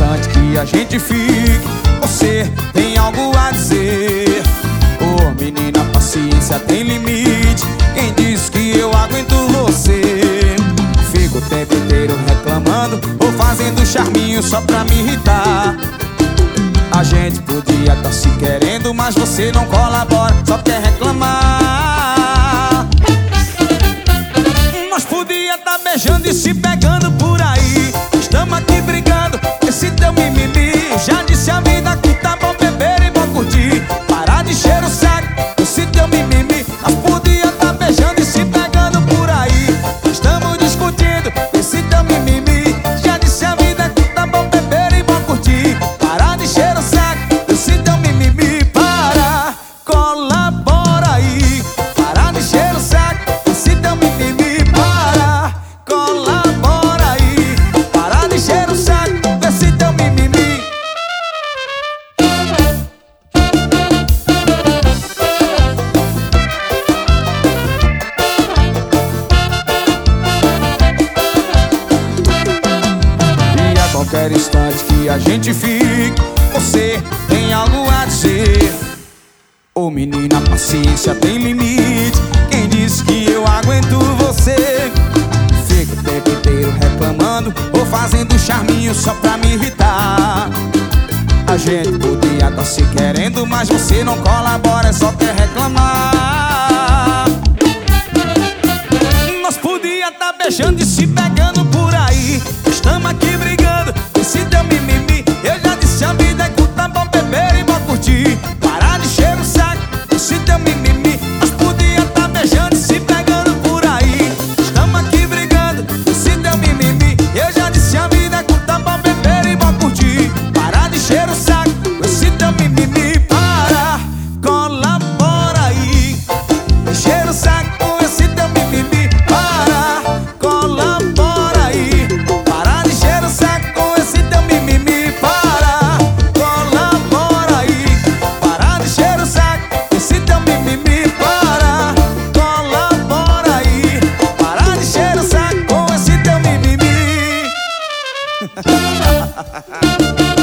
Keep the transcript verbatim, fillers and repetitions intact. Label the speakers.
Speaker 1: instante que a gente fique, você tem algo a dizer. Ô menina, paciência tem limite. Quem disse que eu aguento você? Fico o tempo inteiro reclamando ou fazendo charminho só pra me irritar. A gente podia tá se querendo, mas você não colabora, só quer reclamar. Nós podia tá beijando e se pegando por aí. Estamos aqui brigando, esse teu mimimi. Já disse a vida que tá bom beber e bom curtir. Parar de encher o saco, esse teu mimimi. Nós podia tá beijando e se pegando por aí. Estamos discutindo, esse teu mimimi. Já disse a vida que tá bom beber e bom curtir. Parar de encher o saco, esse teu mimimi. Para, colabora aí. Parar de encher o saco, esse teu mimimi. Para, colabora aí. Parar de encher o saco, esse teu mimimi. E a qualquer instante que a gente fique, você tem algo a dizer. Ô menina, paciência tem limite. Quem disse que eu aguento você? Fico o tempo inteiro reclamando ou fazendo charminho só pra me irritar. A gente podia tá se querendo, mas você não colabora, só quer reclamar. Nós podia tá beijando e se pegando por aí. Estamos aqui brigando, esse teu mimimi. Eu já disse a vida é curta, bom beber e bom curtir. Parar de encher o saco, esse teu mimimi. Nós podia tá beijando e se pegando por aí. Estamos aqui brigando, esse teu mimimi. Eu já disse a vida é curta, bom beber e bom curtir. Parar de encher o saco, esse teu mimimi. Para, colabora aí. Encher o saco com esse teu mimimi. Para, colabora aí. Parar de encher o saco com esse teu mimimi. Para, colabora aí. Parar de encher o saco, esse teu mimimi. Para, colabora aí. Parar de encher o saco com esse teu mimimi.